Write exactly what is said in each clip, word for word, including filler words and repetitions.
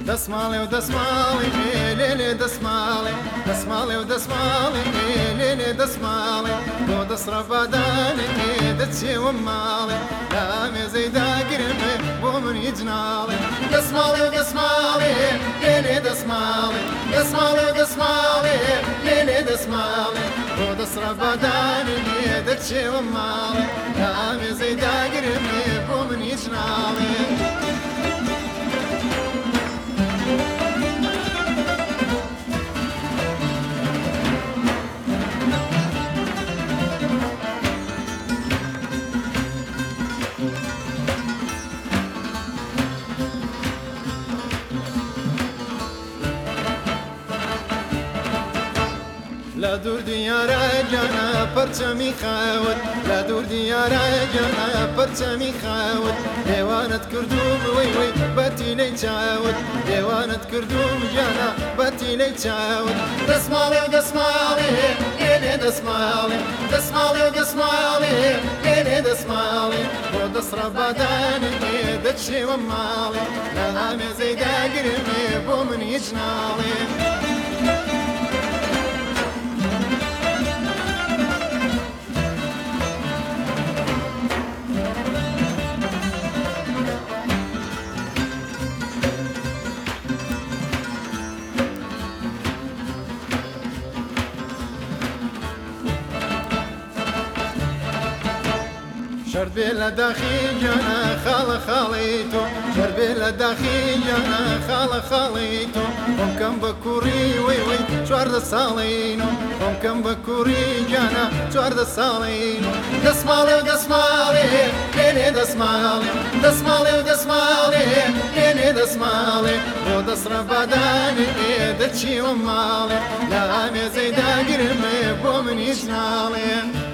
دەسماڵێ و دەسماڵی لێ لێ دەسماڵێ دەسماڵێ و دەسماڵی لێ لێ دەسماڵێ بۆ دەسڕە بادانێ دەچێوە ماڵێ لا مێزەی داگرمێ بۆ منی جناڵێ دەسماڵێ و دەسماڵێ لێ لێ دەسماڵێ دەسماڵێ و دەسماڵێ لێ لێ دەسماڵێ بۆ دەسڕە بادانێ دەچێوە ماڵێ لا مێزەی داگرمێ بۆ منی جناڵێ لا دوور دیارە گیانە پەرچەمی خاوت لا دوور دیارە گیانە پەرچەمی خاوت دێوانت کردوم وەی وەی بەتیلەی چاوت دێوانت کردوم گیانە بەتیلەی چاوت دەسماڵێ و دەسماڵێ لێ لێ دەسماڵێ دەسماڵێ و دەسماڵێ لێ لێ دەسماڵێ بۆ دەسڕە بادانێ دەچێوە ماڵێ لا مێزەی داگرمێ بۆ منی جناڵێ شربي لداخي جانا خالة خاليتو شربي لداخي جانا خالة خاليتو هم كم بكوري وي وي شوار دا سالينو هم كم بكوري جانا شوار دا سالينو دسمالي ودسمالي ليني دسمالي دسمالي ودسمالي ليني دسمالي ودسرة باداني دتشي ومالي لا ميزي دا قرمي بومن يجنالي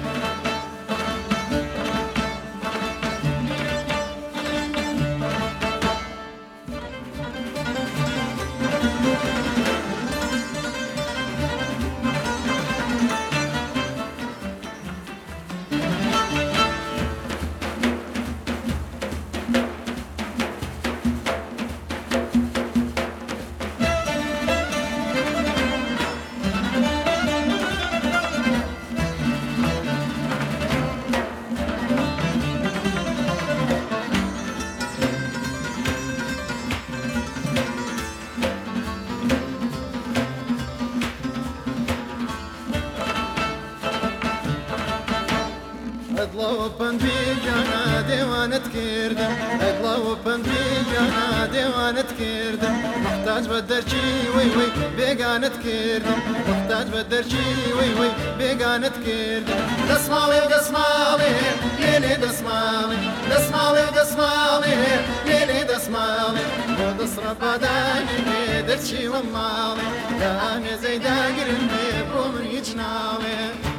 ادلا وپند بیجانا دیوانت کردم ادلا وپند بیجانا دیوانت کردم محتاج بدرچی وی وی بیگانت کردم محتاج بدرچی وی وی بیگانت کردم دسمالی و دسمالی لیلی دسمالی دسمالی و دسمالی لیلی دسمالی بۆ دەسڕە بادانێ دەرچی وە ماڵێ دامێزەی داگرمێ بۆ منی جناڵێ